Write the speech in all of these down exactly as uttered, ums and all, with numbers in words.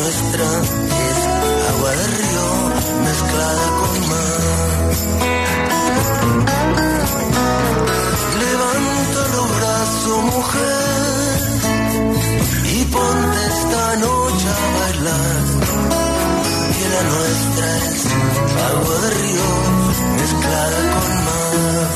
nuestra es agua de río mezclada con mar. Levanta los brazos, mujer, y ponte esta noche a bailar. Que la nuestra es agua de río mezclada con mar.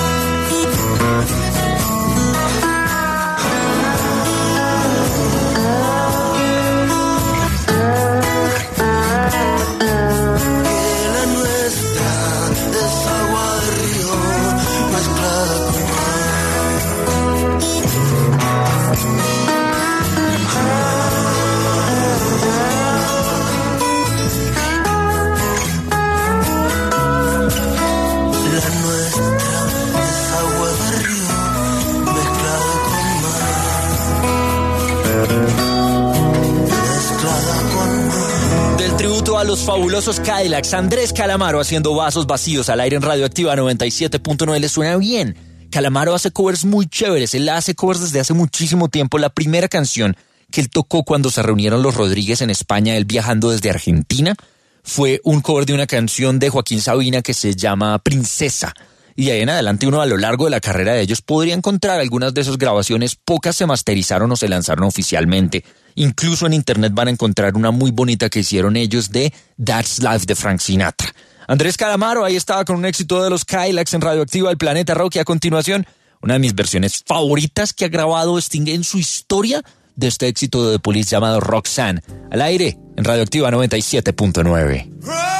A los fabulosos Cadillacs, Andrés Calamaro haciendo Vasos Vacíos al aire en Radioactiva noventa y siete punto nueve. ¿Le suena bien? Calamaro hace covers muy chéveres, él hace covers desde hace muchísimo tiempo. La primera canción que él tocó cuando se reunieron los Rodríguez en España, él viajando desde Argentina, fue un cover de una canción de Joaquín Sabina que se llama Princesa. Y de ahí en adelante uno a lo largo de la carrera de ellos podría encontrar algunas de esas grabaciones. Pocas se masterizaron o se lanzaron oficialmente. Incluso en internet van a encontrar una muy bonita que hicieron ellos de That's Life de Frank Sinatra. Andrés Calamaro ahí estaba con un éxito de los Cadillacs en Radioactiva, el Planeta Rock. Y a continuación, una de mis versiones favoritas que ha grabado Sting en su historia de este éxito de The Police llamado Roxanne. Al aire en Radioactiva noventa y siete punto nueve.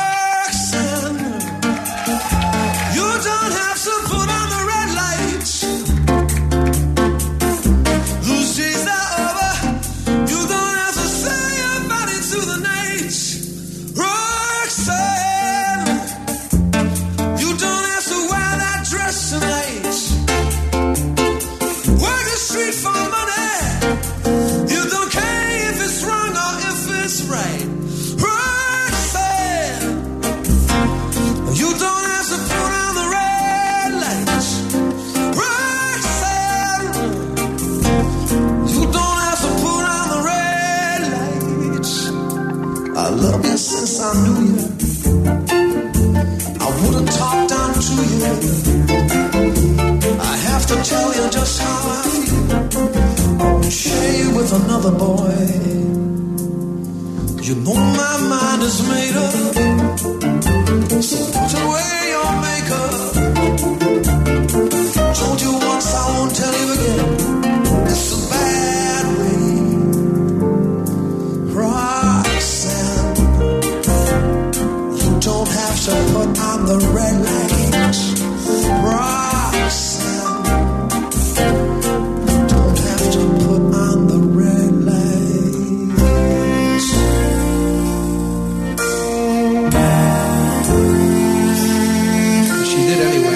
Since I knew you, I wouldn't talk down to you. I have to tell you just how I feel. I won't share you with another boy. You know my mind is made up, so put away your makeup. Told you once, I won't tell you again. It's a bad way. Roxanne, don't have to put on the red lights. Roxanne, don't have to put on the red lights. She did anyway.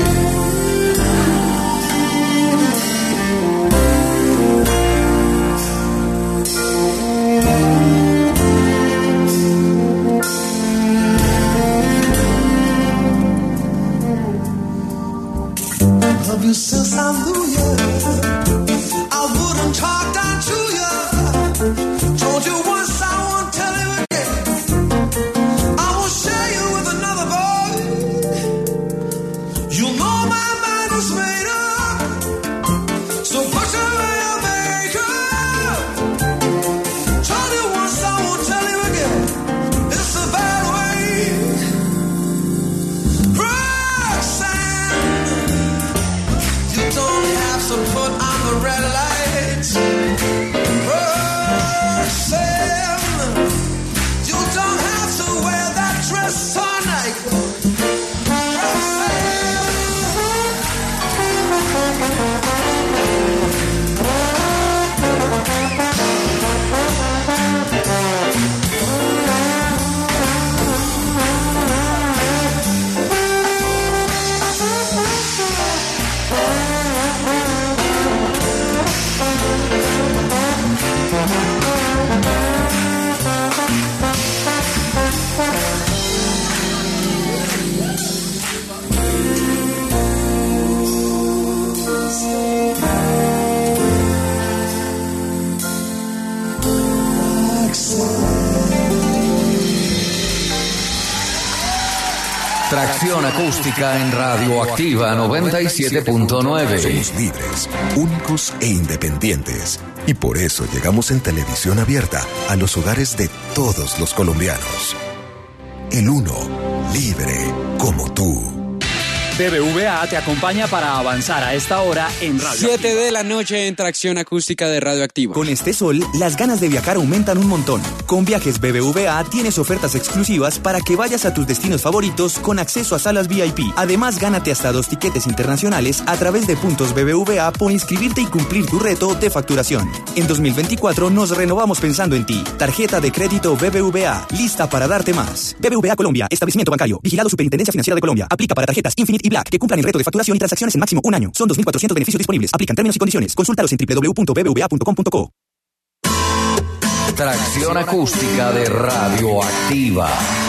Tracción acústica en Radioactiva noventa y siete punto nueve. Somos libres, únicos e independientes. Y por eso llegamos en televisión abierta a los hogares de todos los colombianos. El uno, libre como tú. B B V A te acompaña para avanzar a esta hora en Radio siete de la noche en Tracción Acústica de Radioactiva. Con este sol, las ganas de viajar aumentan un montón. Con Viajes B B V A tienes ofertas exclusivas para que vayas a tus destinos favoritos con acceso a salas V I P. Además, gánate hasta dos tiquetes internacionales a través de puntos B B V A por inscribirte y cumplir tu reto de facturación. En dos mil veinticuatro nos renovamos pensando en ti. Tarjeta de crédito B B V A, lista para darte más. B B V A Colombia, establecimiento bancario, vigilado Superintendencia Financiera de Colombia. Aplica para tarjetas Infinite y Black que cumplan el reto de facturación y transacciones en máximo un año. Son dos mil cuatrocientos beneficios disponibles. Aplican términos y condiciones. Consúltalos en doble u doble u doble u punto b b v a punto com punto co. Tracción acústica de Radioactiva.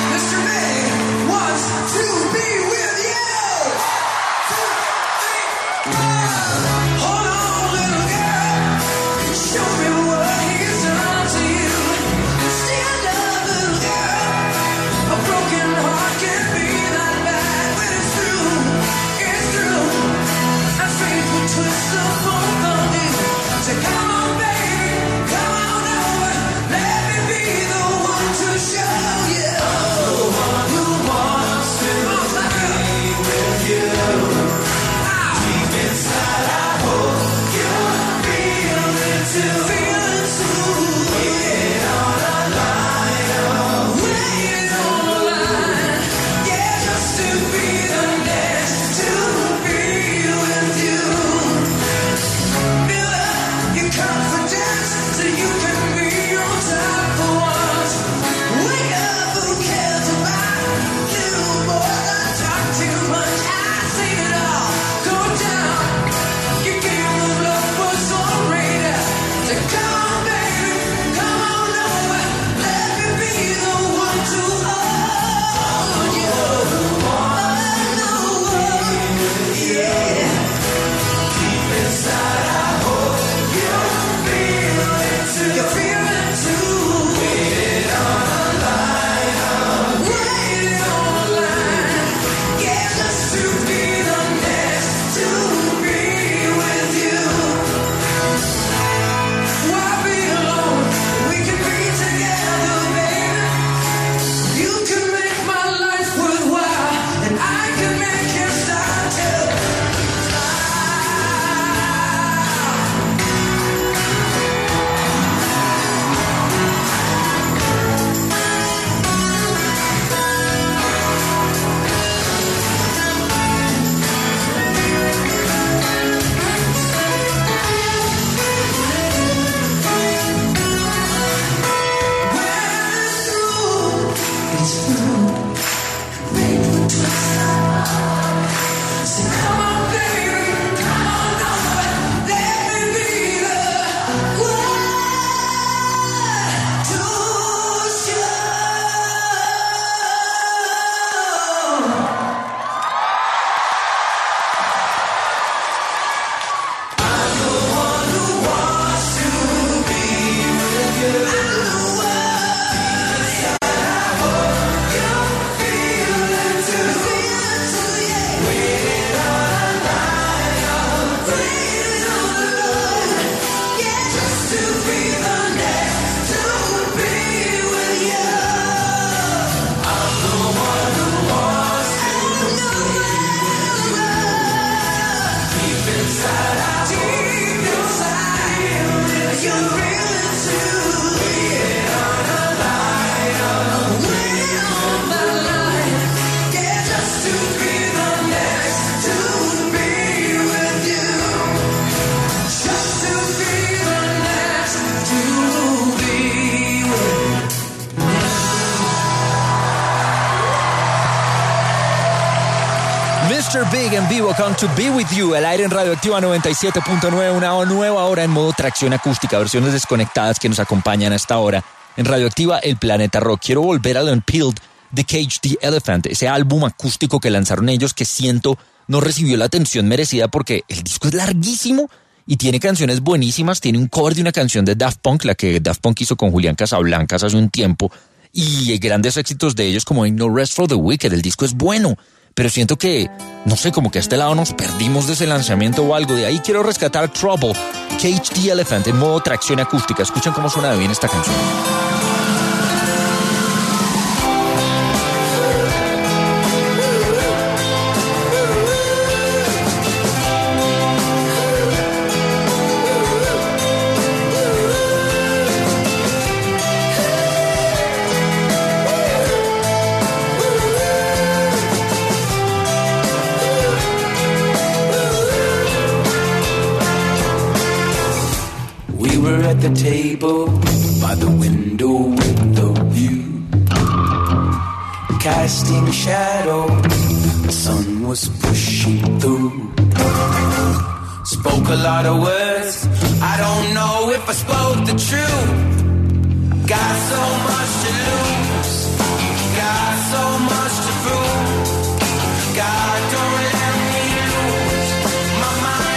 mister Big en vivo, Come to Be With You, al aire en Radioactiva noventa y siete punto nueve, una nueva hora en modo tracción acústica, versiones desconectadas que nos acompañan a esta hora en Radioactiva, el planeta rock. Quiero volver a The Unpeeled, The Cage the Elephant, ese álbum acústico que lanzaron ellos que siento no recibió la atención merecida porque el disco es larguísimo y tiene canciones buenísimas, tiene un cover de una canción de Daft Punk, la que Daft Punk hizo con Julián Casablancas hace un tiempo, y grandes éxitos de ellos como Ain't No Rest for the Wicked. El disco es bueno, pero siento que, no sé, como que a este lado nos perdimos de ese lanzamiento o algo. De ahí quiero rescatar Trouble, Cage the Elephant en modo tracción acústica. Escuchen cómo suena de bien esta canción. The table by the window with the view, casting shadow, the sun was pushing through. Spoke a lot of words, I don't know if I spoke the truth. Got so much to lose, got so much to prove. God, don't let me lose my mind.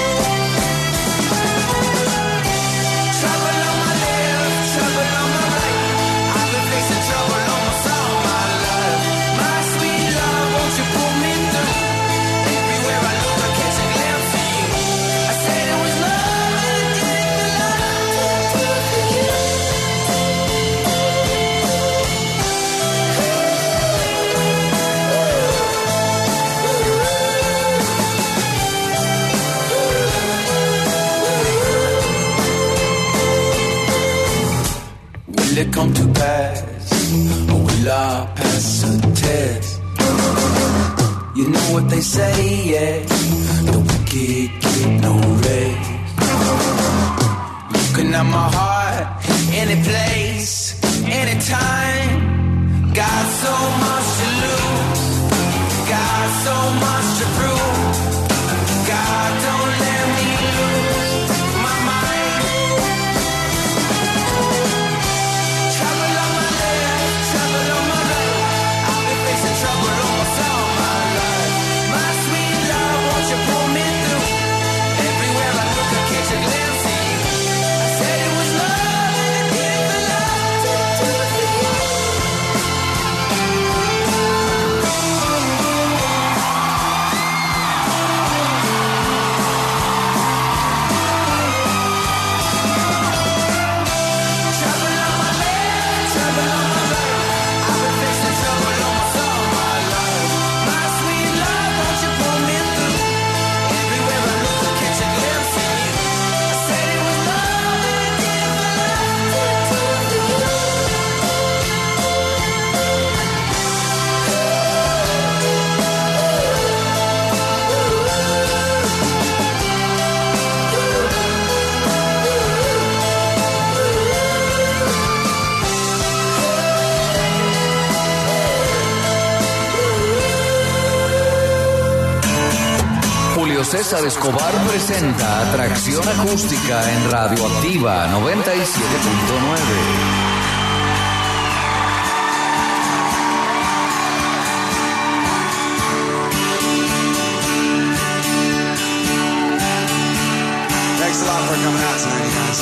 Will it come to pass, or will I pass a test? You know what they say, yeah, the wicked get no rest. Looking at my heart, any place, any time. Got so much to lose, got so much to prove. God, don't let me lose my mind. Trouble on my left, trouble on my right. I've been facing trouble almost all my life. My sweet love, won't you pull me through? Everywhere I look, I catch a glimpse of you. I said it was love, and it didn't belong to you. Trouble on my left, trouble on my right. I've been facing trouble almost all my life. My sweet love, won't you pull me through? Everywhere I look, I catch a glimpse of you. I said it was love, and it didn't belong to you. Julio César Escobar presenta Atracción Acústica en Radioactiva noventa y siete punto nueve. Thanks a lot for coming out tonight, you guys.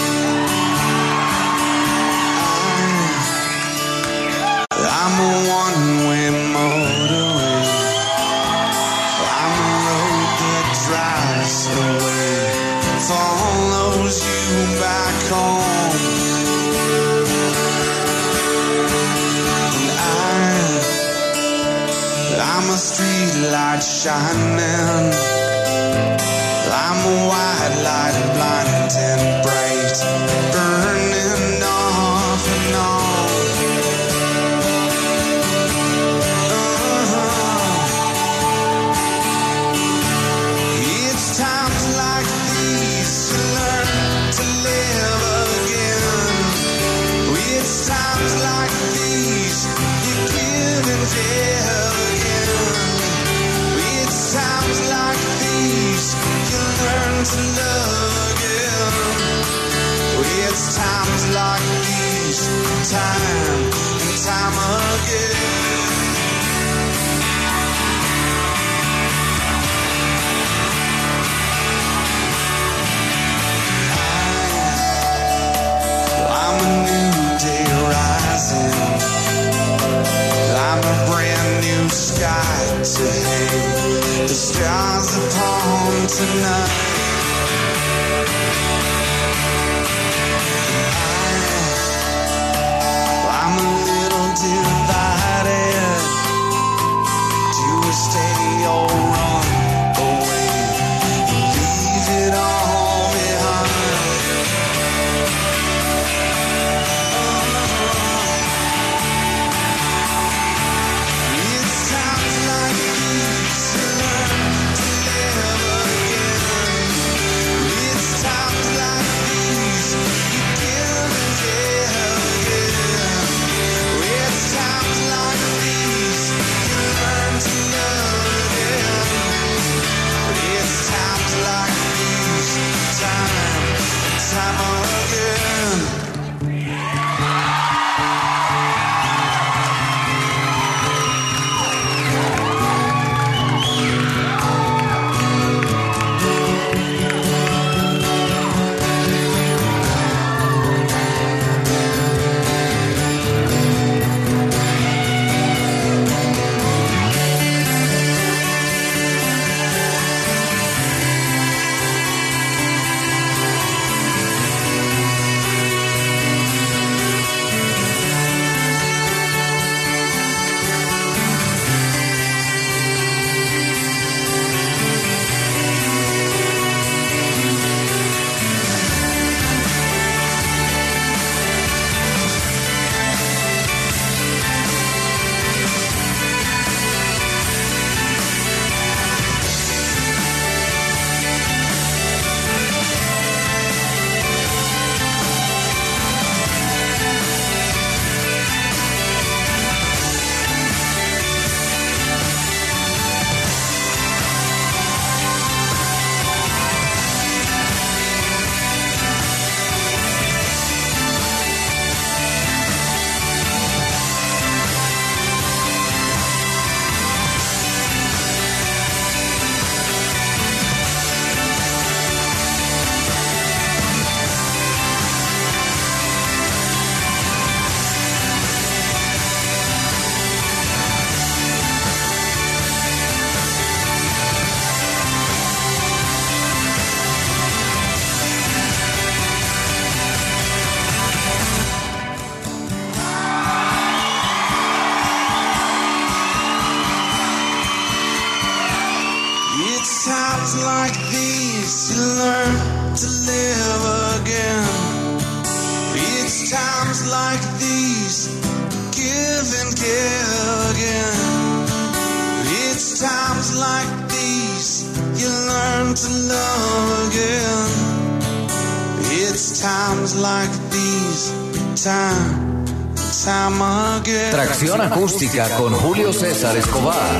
I'm a one-way motorway. I'm a road that drives away, follows you back home. And I, I'm a street light shining. I'm a white light blinding bright, burning off and on. It's times like these to learn to live again. It's times like these you give and give again. It's times like these you learn to love again. It's times like these, time and time again. I'm a new day rising. I'm a brand new sky to tonight. I, I'm a little divided. Do we stay or run away? Leave it all behind. It's times like these to learn to live again. It's times like these you give and give again. It's times like these you learn to love again. It's times like these, time, time again. It's times like these you learn to live again. It's times like these, give and give again. It's times like these you learn to love again. It's times like these, time, time again. Tracción acústica con Julio César Escobar.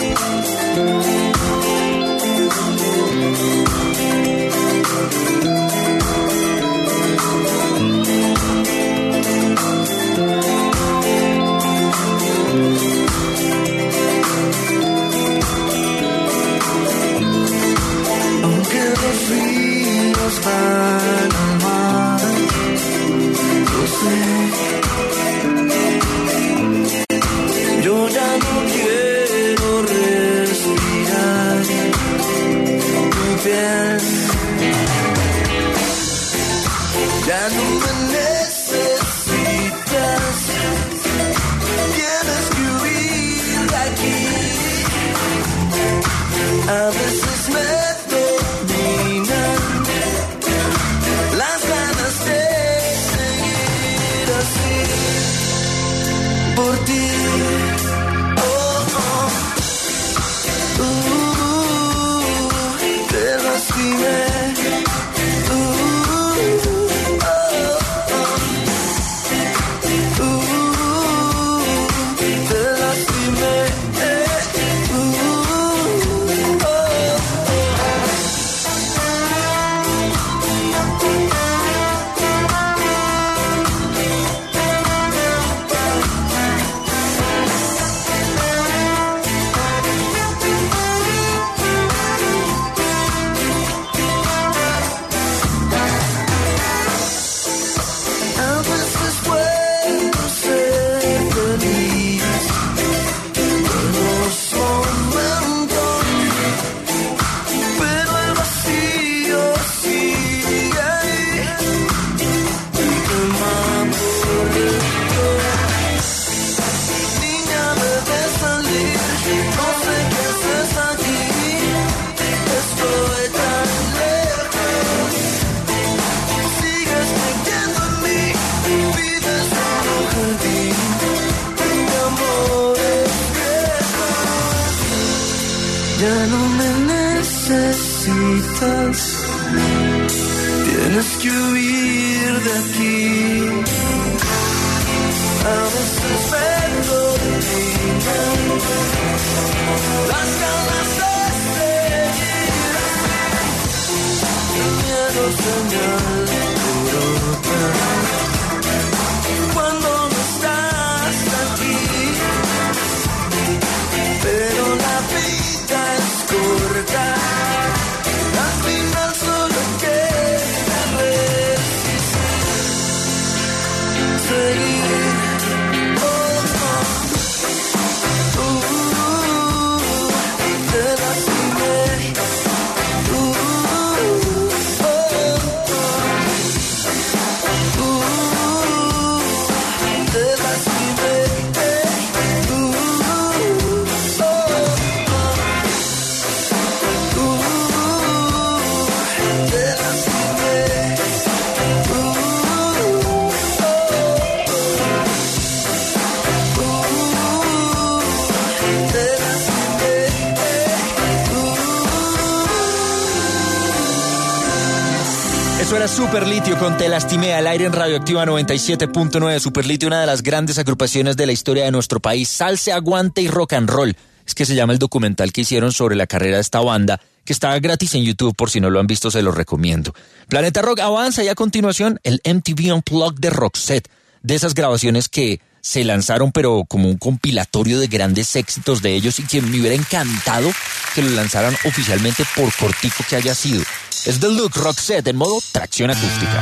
Aunque los ríos van al mar, yo sé, yo ya no quiero respirar tu piel, ya no me necesitas, tienes que huir de aquí. A veces me dominan las ganas de seguir así por ti. Oh, oh. Uh, te lastimé. ya no me necesitas, tienes que huir de aquí. A veces vengo de ti, las ganas de seguir así, el miedo señal por otra. Cuando no estás aquí, pero la vida es corta, al final solo queda resistir, seguir. Eso era Superlitio con Te Lastimé, al aire en Radioactiva noventa y siete punto nueve. Superlitio, una de las grandes agrupaciones de la historia de nuestro país. Salsa, aguante y rock and roll. Es que se llama el documental que hicieron sobre la carrera de esta banda, que está gratis en YouTube, por si no lo han visto se lo recomiendo. Planeta Rock avanza y a continuación el M T V Unplugged de Roxette, de esas grabaciones que se lanzaron pero como un compilatorio de grandes éxitos de ellos y que me hubiera encantado que lo lanzaran oficialmente por cortico que haya sido. Es The Look, Roxette en modo tracción acústica.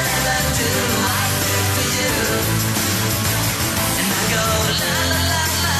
La la la la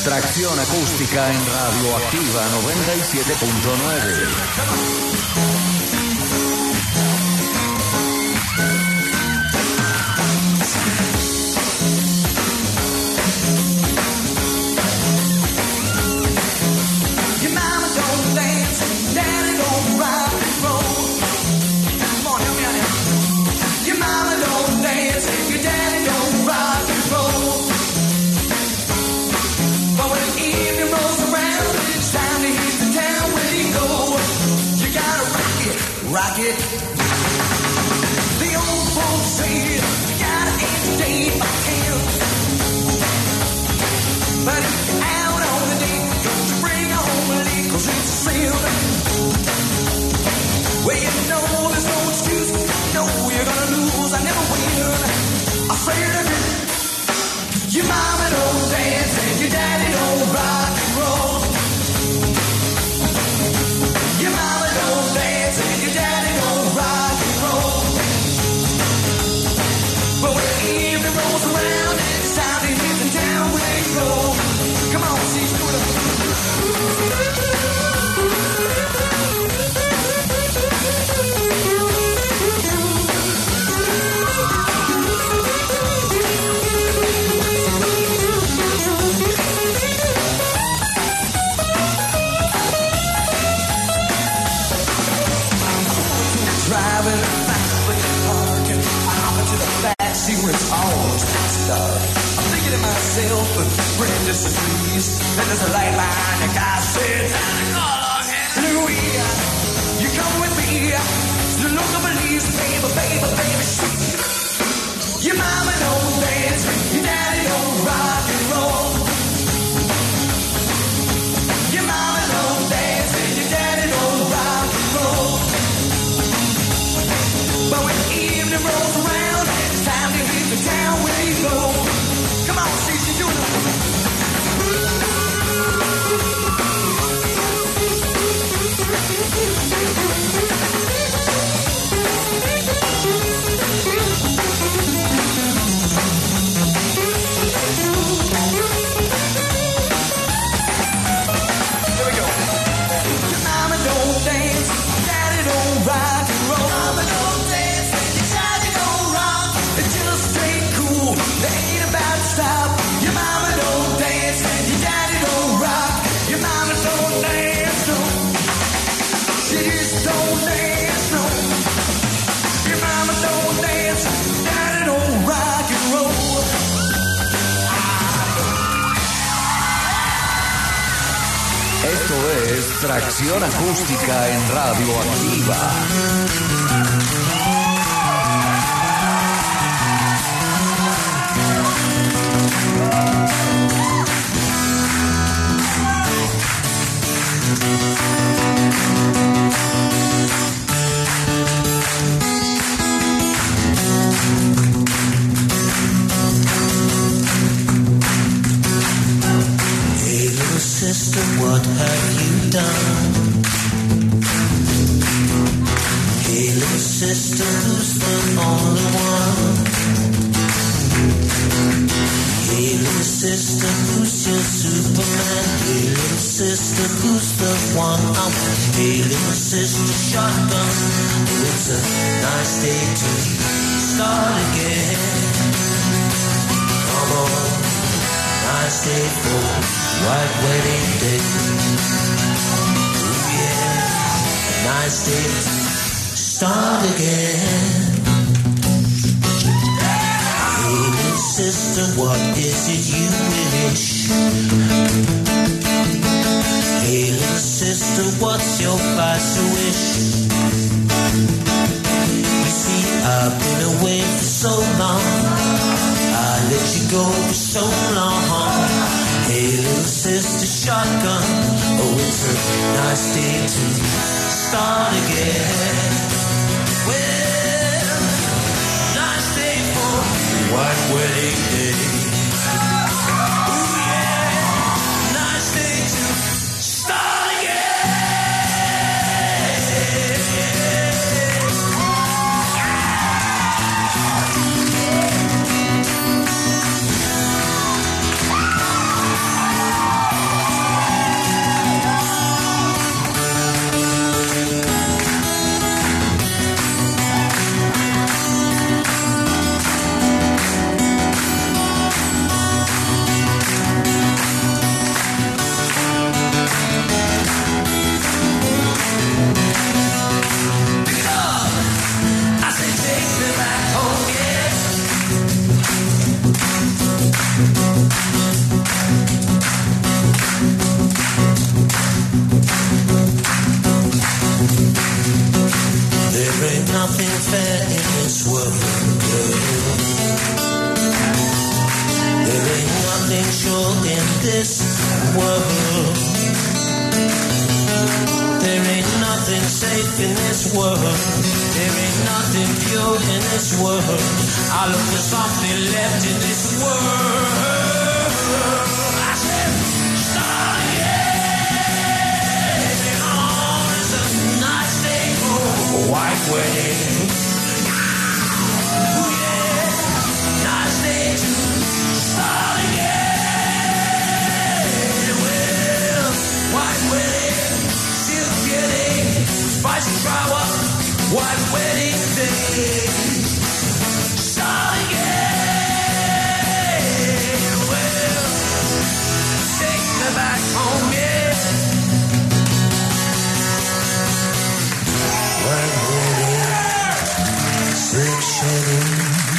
Tracción Acústica en Radioactiva noventa y siete punto nueve. Rocket. The old folks say you gotta entertain my camp. But if you're out on the date, don't you bring home a leak, cause it's a sin. Well, you know there's no excuse, you know you're gonna lose, I never win. I say it again. Your mama don't dance and your daddy don't rock and roll. Your mama don't dance and your daddy don't rock and roll. But when the evening rolls around and it's time to hit the town where they go. Come on, see, do it. Driving fast, but you're parking. I'm into the backseat when it's almost dark. I'm thinking to myself, Brenda's the trees. Then there's a light behind the guy said, Louis, you come with me. You look up and leave, baby, baby, baby, sweet. Your mama don't dance, your daddy don't rock and roll. Your mama don't dance, and your daddy don't rock and roll. But when the evening rolls around, it's time to hit the town where you go. Come on, Stacey, do it. Here we go. Your mama don't dance, daddy don't rock and roll. Mama don't dance, your daddy don't rock. Just stay cool, they ain't about to stop. Your mama don't dance, your daddy don't rock. Your mama don't dance, no. She just don't dance, no. Your mama don't dance, your daddy don't rock and roll. Esto es Tracción Acústica en Radioactiva. Hey, little sister, what have you done? Hey, little sister, who's the only one? Hey, little sister, who's your Superman? Hey, little sister, who's the one I want? Hey, little sister, shotgun. It's a nice day to start again. Come on, nice day for white wedding day. Ooh, yeah, nice day to start again. Hey, little sister, what is it you wish? Hey, little sister, what's your price to wish? You see, I've been away for so long. I let you go for so long. Hey, little sister, shotgun. Oh, it's a nice day to start again. Well, nice day for white wedding day. Ooh, yeah, nice day to start again. nothing sure in this world. There ain't nothing safe in this world. There ain't nothing pure in this world. I look for something left in this world. I said, starting on is a nice day for a white wedding. Ooh, yeah, nice day to start again. Well, white wedding, still getting spicy flower. White wedding day. Start again. Well, take me back home, yeah. White wedding, six shading.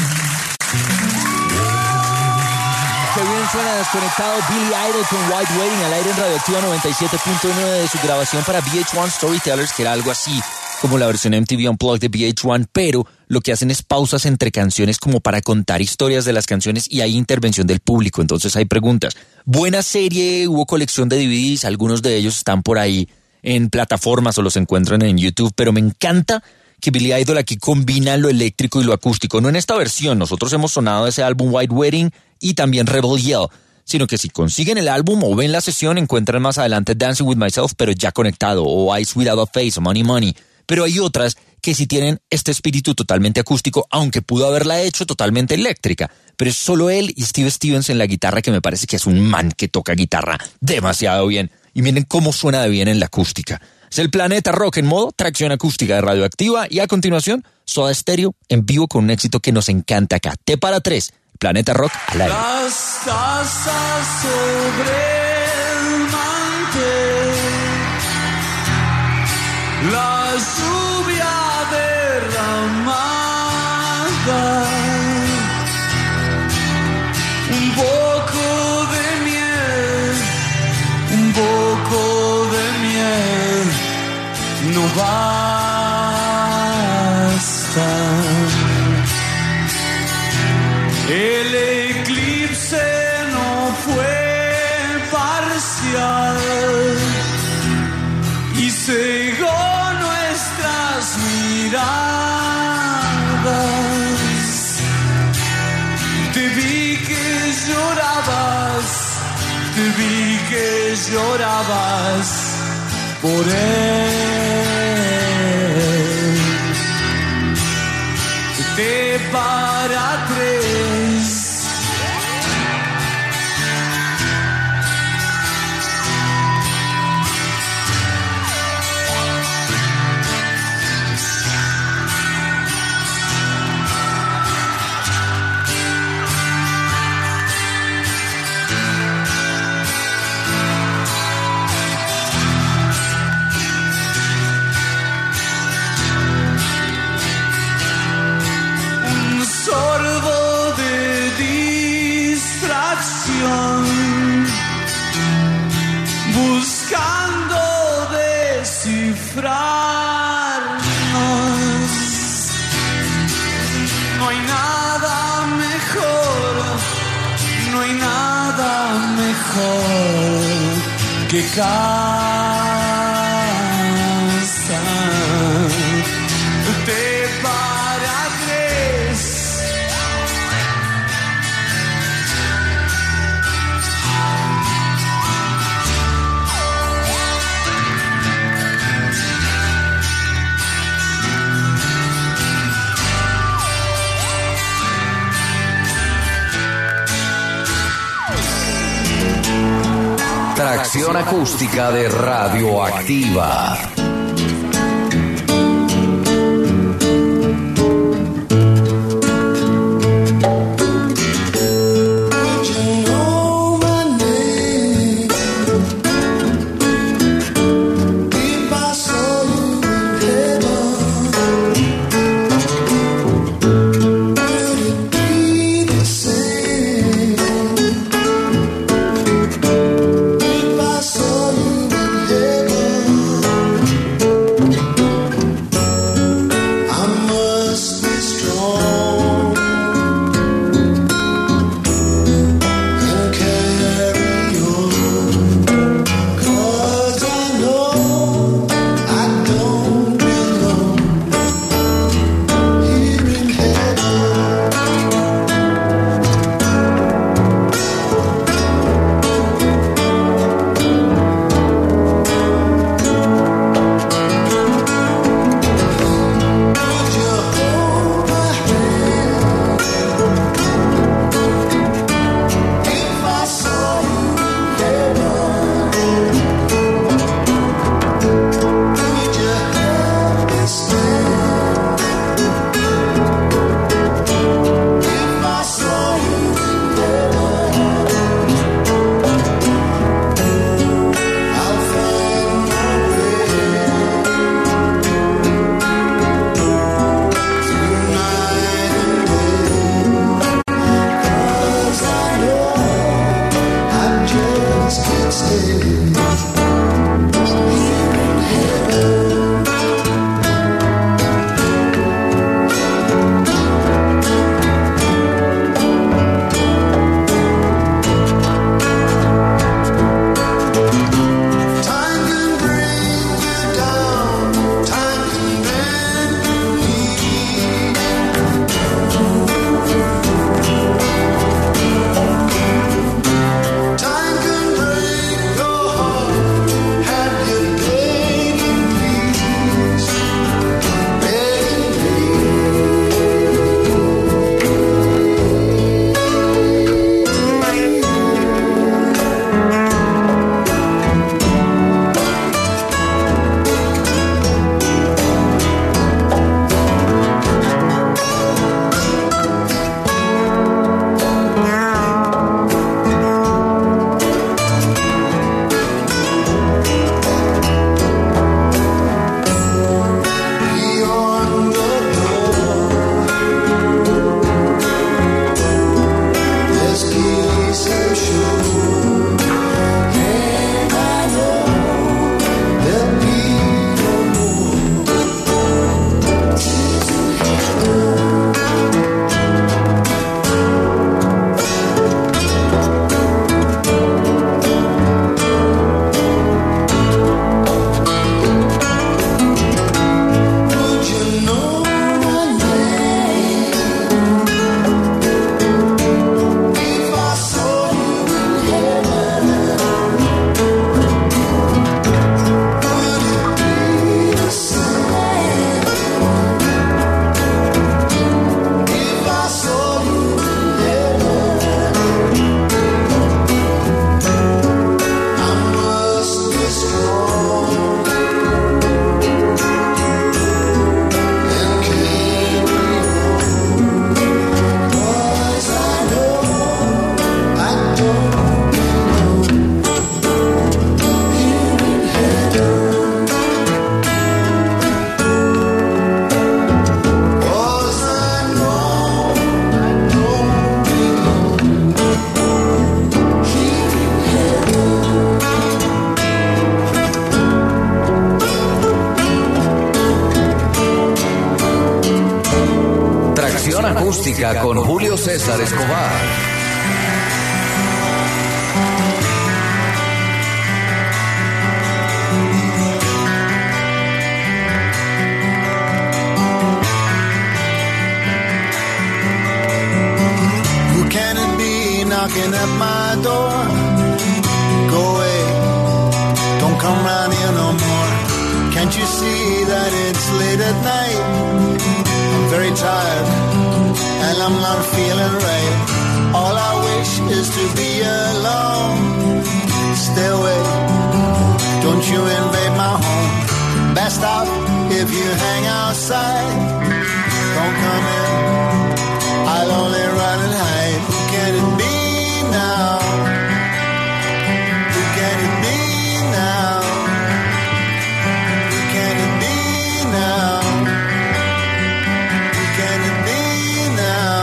Qué bien suena desconectado Billy Idol con White Wedding al aire en Radioactiva noventa y siete punto nueve de su grabación para V H uno Storytellers, que era algo así como la versión M T V Unplugged de V H uno, pero lo que hacen es pausas entre canciones como para contar historias de las canciones y hay intervención del público, entonces hay preguntas. Buena serie, hubo colección de D V Ds, algunos de ellos están por ahí en plataformas o los encuentran en YouTube, pero me encanta que Billy Idol aquí combina lo eléctrico y lo acústico, no en esta versión, nosotros hemos sonado ese álbum White Wedding y también Rebel Yell, sino que si consiguen el álbum o ven la sesión encuentran más adelante Dancing With Myself, pero ya conectado, o Eyes Without a Face, o Money Money. Pero hay otras que sí tienen este espíritu totalmente acústico, aunque pudo haberla hecho totalmente eléctrica. Pero es solo él y Steve Stevens en la guitarra, que me parece que es un man que toca guitarra demasiado bien. Y miren cómo suena de bien en la acústica. Es el Planeta Rock en modo tracción acústica de Radioactiva. Y a continuación, Soda Stereo en vivo con un éxito que nos encanta acá. T para tres, Planeta Rock al aire. Las tazas sobre el mantel, la lluvia derramada, un poco de miel, un poco de miel, no basta. El eclipse no fue parcial y cegó nuestras miradas. Te vi que llorabas, te vi que llorabas por él. Te para tres. Buscando descifrarnos, no hay nada mejor, no hay nada mejor que casa. Te para tres. Tracción acústica de Radioactiva. Acústica con Julio César Escobar. Who can it be knocking at my door? Go away, don't come round here no more. Can't you see that it's late at night? I'm very tired and I'm not feeling right. All I wish is to be alone. Stay away, don't you invade my home. Best out if you hang outside. Don't come in, I'll only run and hide. Who can it be now? Who can it be now? Who can it be now? Who can it be now?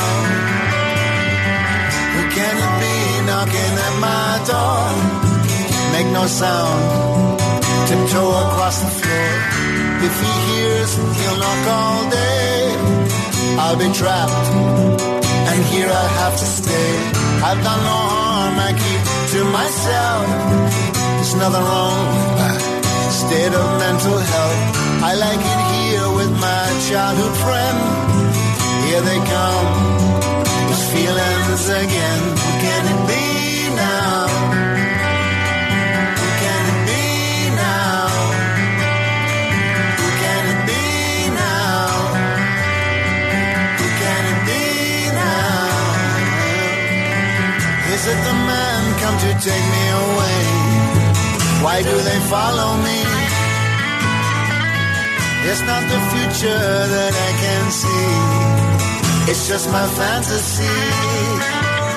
Who can it be knocking at my door? Make no sound, tiptoe across the floor. If he hears, he'll knock all day. I'll be trapped, and here I have to stay. I've done no harm, I keep to myself. There's nothing wrong with my state of mental health. I like it here with my childhood friend. Here they come, those feelings again. Who can it be now? Who can it be now? Who can it be now? Who can it be now? Is it the man come to take me away? Why do they follow me? It's not the future that I can see. It's just my fantasy.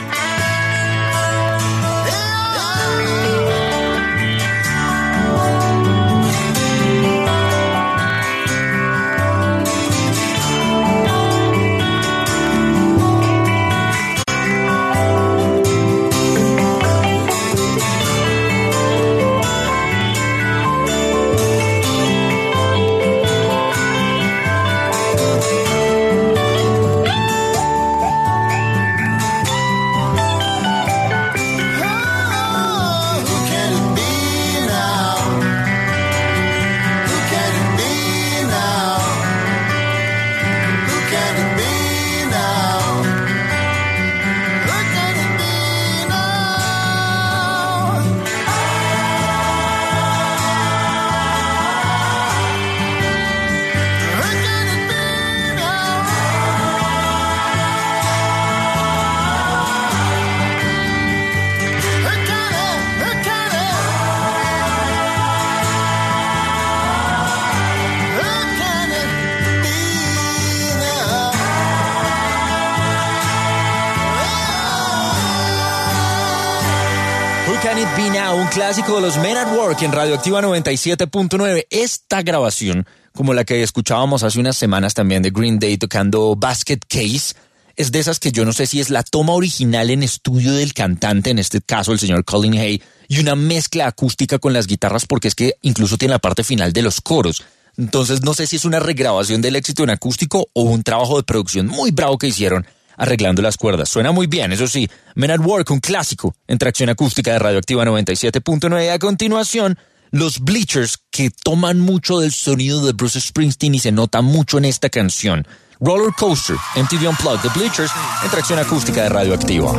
Can It Be Now, un clásico de los Men at Work en Radioactiva noventa y siete punto nueve. Esta grabación, como la que escuchábamos hace unas semanas también de Green Day tocando Basket Case, es de esas que yo no sé si es la toma original en estudio del cantante, en este caso el señor Colin Hay, y una mezcla acústica con las guitarras, porque es que incluso tiene la parte final de los coros. Entonces no sé si es una regrabación del éxito en acústico o un trabajo de producción muy bravo que hicieron arreglando las cuerdas. Suena muy bien, eso sí. Men at Work, un clásico en tracción acústica de Radioactiva noventa y siete punto nueve. A continuación, los Bleachers, que toman mucho del sonido de Bruce Springsteen y se nota mucho en esta canción. Roller Coaster, M T V Unplugged, The Bleachers, en tracción acústica de Radioactiva.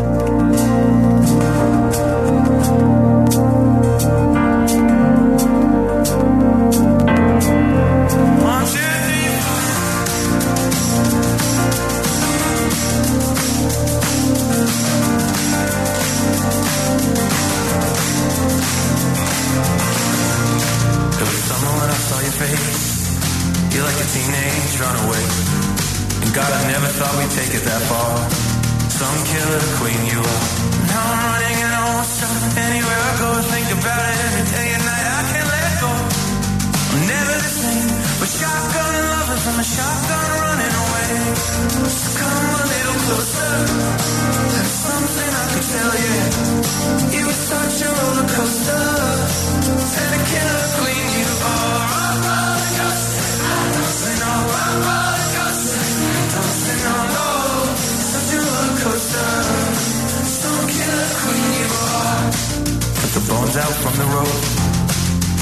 God, I never thought we'd take it that far. Some killer queen you are. Now I'm running and I won't stop. Anywhere I go, I think about it every day and night. I can't let go. I'm never the same. We're shotgun lovers and the shotgun running away. So come a little closer. There's something I could tell you. You were such a roller coaster. And a killer queen you are. I'm rolling coaster. I'm dancing all I'm rolling coaster. Dancing all over.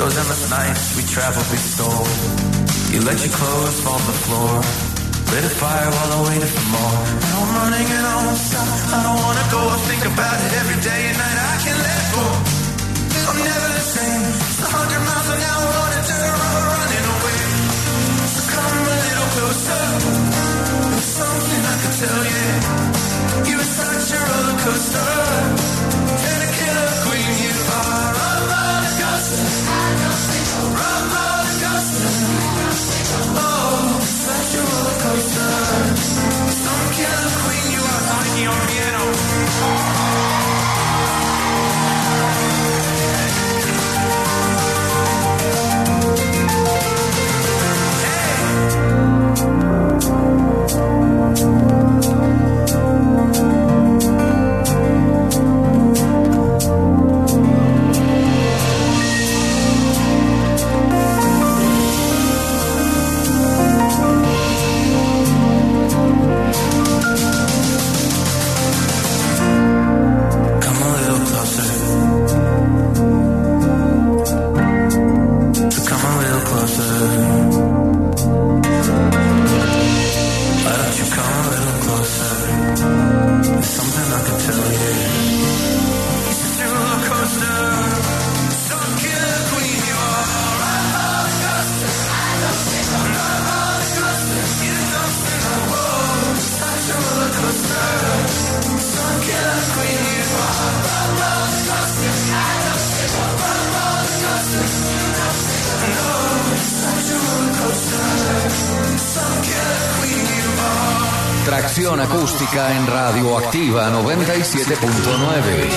those endless nights we traveled, we stole. You let your clothes fall to the floor, lit a fire while I waited for more. Now I'm running and I won't stop. I don't wanna go, I think about it every day and night. I can't let go. I'm never the same. It's a hundred miles an hour on a dirt road, running away. So come a little closer. There's something I could tell you. You're such a roller coaster. And a killer queen you are. A roller coaster. A roller coaster. Oh, such a roller coaster. Some killer queen you are. Mikey on piano. Tracción acústica en Radioactiva noventa y siete punto nueve.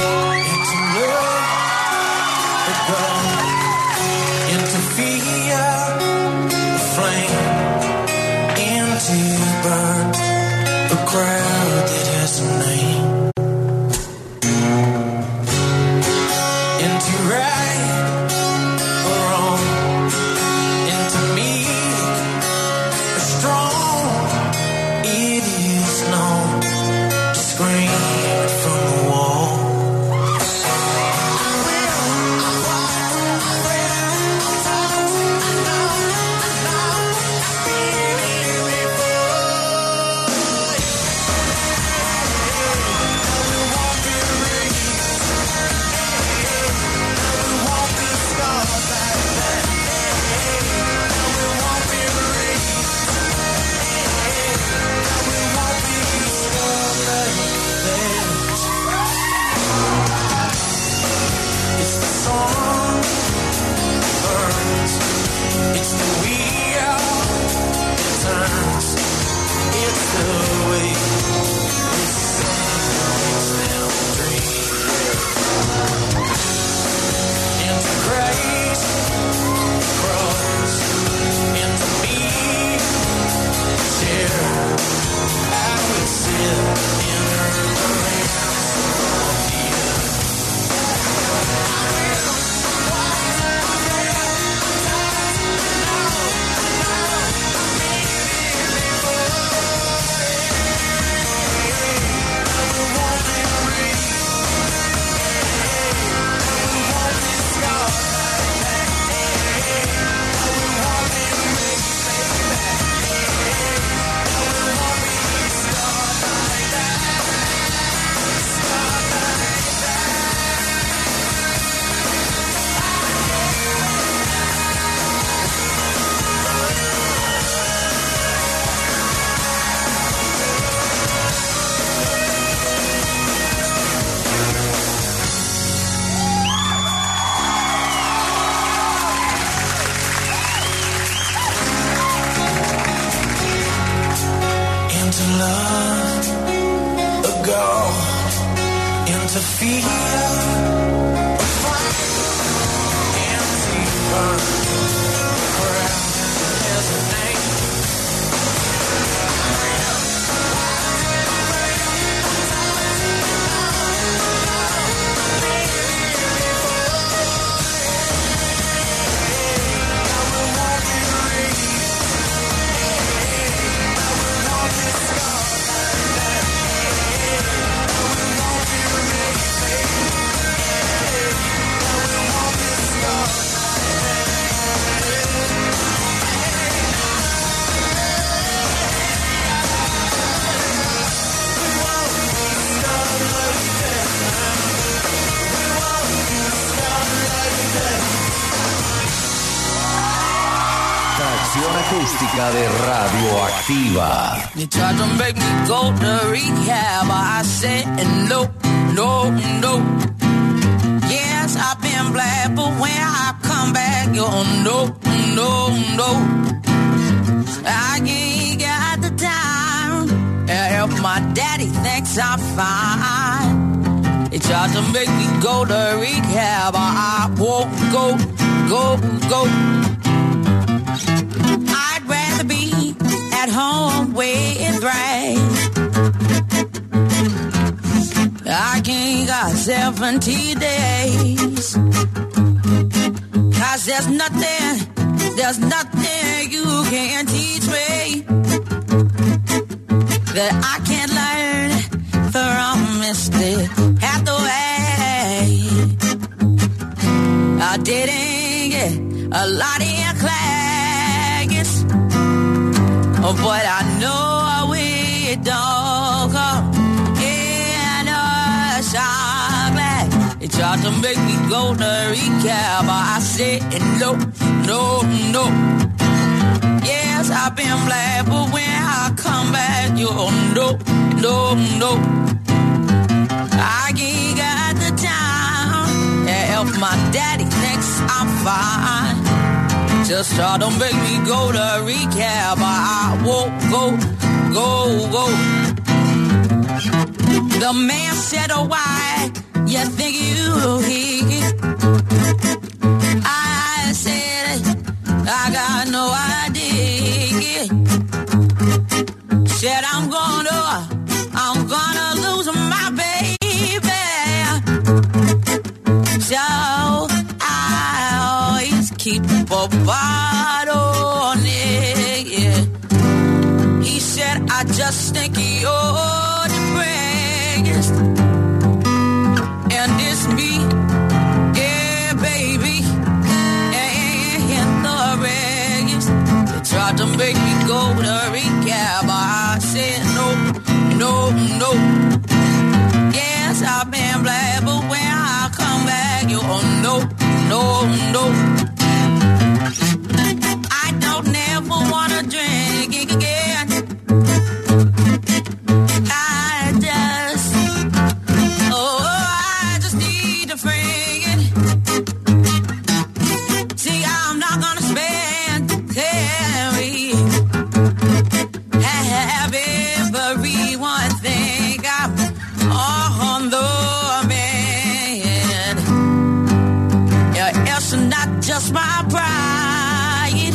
acústica de Radioactiva. You tried to make me go to rehab, I said no, no, no. Yes, I've been black, but when I come back, you're no, no, no. I ain't got the time, and if my daddy thinks I'm fine, he tried to make me go to rehab, I won't go, go, go. I'd rather be at home with Ray. I ain't got seventy days, 'cause there's nothing, there's nothing you can teach me that I can't learn from Mister Hathaway. I didn't get a lot in class, but I know we don't come in a chocolate. It tried to make me go to rehab, I said no, no, no. Yes, I've been black, but when I come back, you're no, no, no. I ain't got the time, and if my daddy thinks I'm fine, just try to make me go to rehab, I won't go, go, go. The man said, oh, why you think you he? I said, I got no idea. Said, I'm gonna, I'm gonna lose my baby. So I always keep a bottle on it, yeah. He said, I just think you're depressed, and it's me, yeah, baby, and the rest. They tried to make me go to rehab, I said no, no, no. Yes, I've been black, but when I come back, you're no, no, no. I don't never wanna drink again. I just, oh, I just need a friend. See, I'm not gonna spend every, have everyone think I'm on the man. Yeah, it's not just my pride.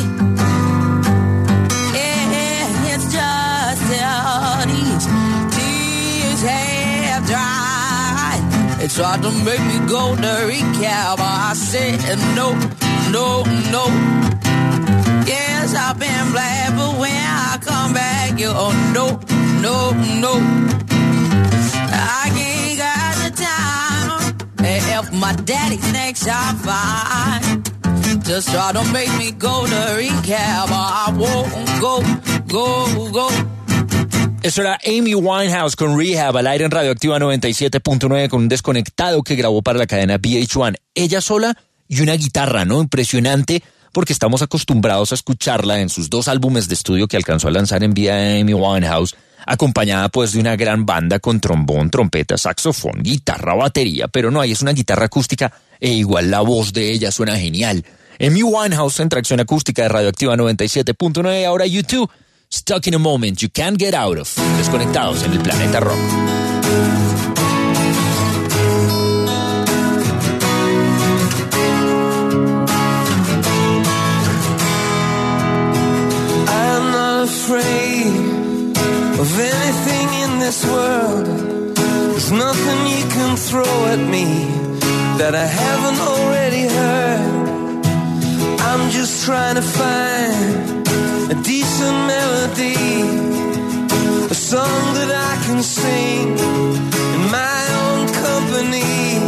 Yeah, it's just how these tears have dried. They tried to make me go to rehab, I said no, no, no. Yes, I've been black, but when I come back, you're no, no, no. I ain't got the time, and if my daddy thinks I'm fine, just try to make me go to rehab, I won't go, go, go. Eso era Amy Winehouse con Rehab al aire en Radioactiva noventa y siete punto nueve con un desconectado que grabó para la cadena V H uno. Ella sola y una guitarra, ¿no? Impresionante, porque estamos acostumbrados a escucharla en sus dos álbumes de estudio que alcanzó a lanzar en vida de Amy Winehouse, acompañada pues de una gran banda con trombón, trompeta, saxofón, guitarra, batería, pero no, ahí es una guitarra acústica e igual la voz de ella suena genial. Amy Winehouse en Tracción Acústica de Radioactiva noventa y siete punto nueve, ahora U dos, Stuck in a Moment You Can't Get Out of, desconectados en el planeta rock. I'm not afraid of anything in this world. There's nothing you can throw at me that I haven't already heard. I'm just trying to find a decent melody, a song that I can sing in my own company.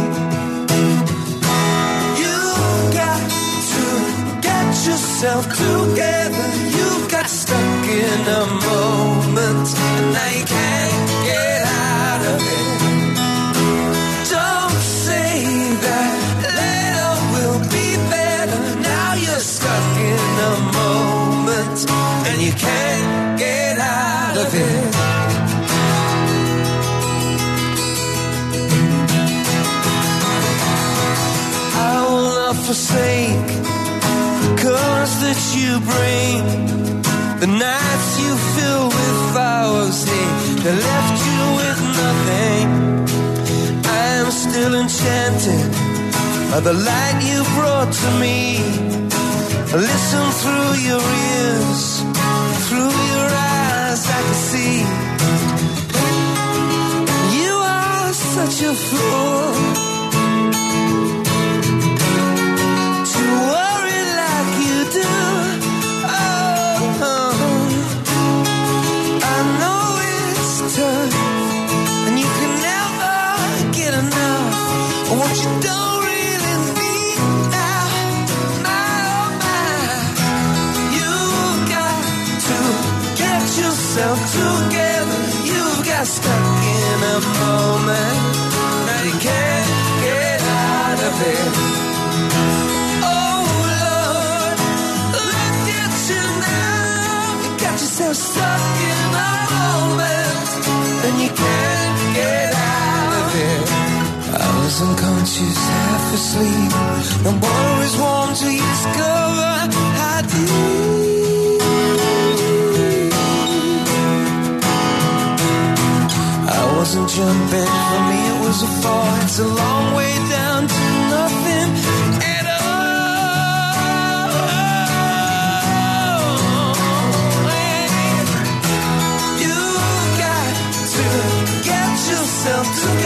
You've got to get yourself together. You got stuck in a moment and now you can't get out of it. Don't say that later will be better. Now you're stuck in a moment forsake, colors that you bring, the nights you fill with flowers, hey, they left you with nothing. I am still enchanted by the light you brought to me. Listen through your ears, through your eyes I can see. You are such a fool to worry like you do. Oh, I know it's tough and you can never get enough of what you don't really need now. My, oh my, you've got to get yourself together. You've got stuck in a moment, now you can't get out of it. Oh Lord, look at you now. You got yourself stuck in a moment, and you can't get out of it. I was unconscious, half asleep. The water is warm till you discover how deep. I wasn't jumping, for me it was a fall. It's a long way